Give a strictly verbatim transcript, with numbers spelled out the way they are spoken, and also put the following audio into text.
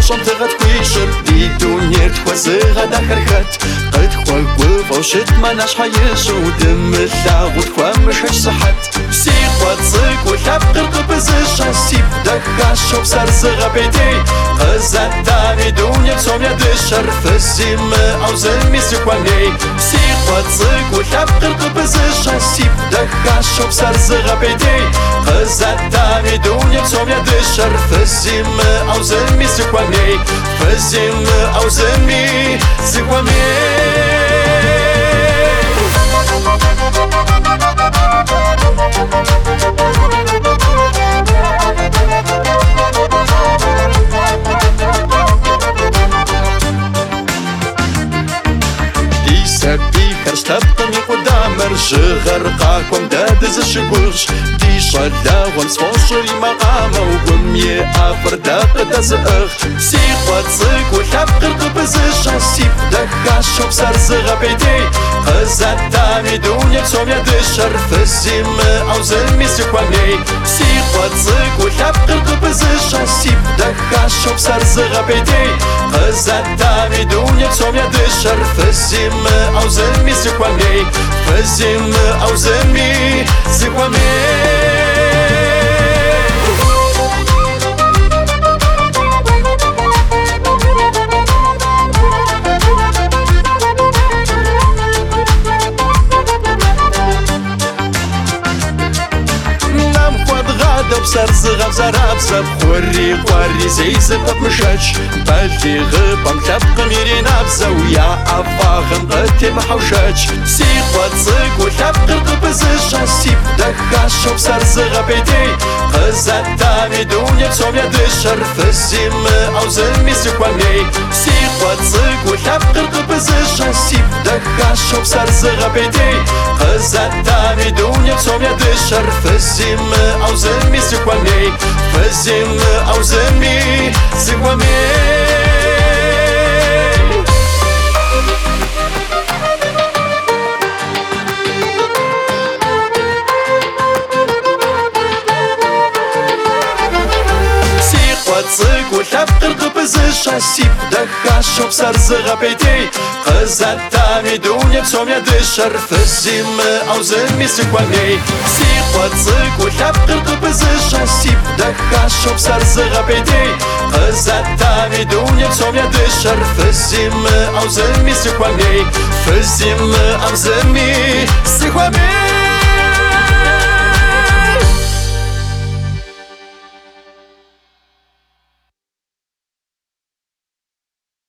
شنطة غتكويشر دي دنيا تخوزغها داخرخت قد خوا وشت مناش حيش ودم اللاغ وتخوا مش هش صحت سيخوا تصيق والحب قرق بزشا سيب دكاش وبسر زغا بيدي قزات تاني دنيا تصوم يدشر فالزيم أو زلمي سيخواني سيخوا تصيق والحب قرق بزشا سيب دكاش وبسر زغا بيدي قزات تاني دنيا تصوم يدشر فالزيم أو زلمي سيخواني فالزيم أو زلمي سيخواني سبي خرج تبقني قدام رجغر قاكم دادز الشبوغش دي شلا ومسفوشري مقامة وقمي أفر داق دازق سيخوا تصيق والحب قرق بزشا سيب دكاش وبسر زغا بيدي قزات تاني دنيا تصوم يدشر فالزيم أو زلمي سيخواني سيخوا تصيق والحب قرق بزشا سيب دكاش وبسر زغا بيدي قزات تاني دنيا تصوم يدشر فالزيم أو زلمي سيخواني فالزيم أو زلمي سيخواني بسر زغب زراب زب خوري قوري زي زبب مشاج بالي غبم تبقى ميرين أبزا ويا أفاغم قتي بحوشاج سيخوا تصيق وتبقى قبزشا سيب دكاش وبسر زغب يدي قزات تاني دنيا تصوم يدشر فالزيم أو زلمي سيخواني سيخوا تصيق وتبقى قبزشا سيب دكاش وبسر زغب يدي قزات تاني دنيا تصوم يدشر فالزيم أو زلمي سيخواني فالزيم أو زلمي سيخواني تصيق والحب قرق بزشا سيب دكاش وبسر زغا بيدي قزات تاني دنيا تصوم يدشر فالزيم أو زلمي سيخواني سيخوا تصيق والحب قرق بزشا سيب دكاش وبسر زغا بيدي قزات تاني دنيا تصوم يدشر فالزيم أو زلمي سيخواني فالزيم أو زلمي سيخواني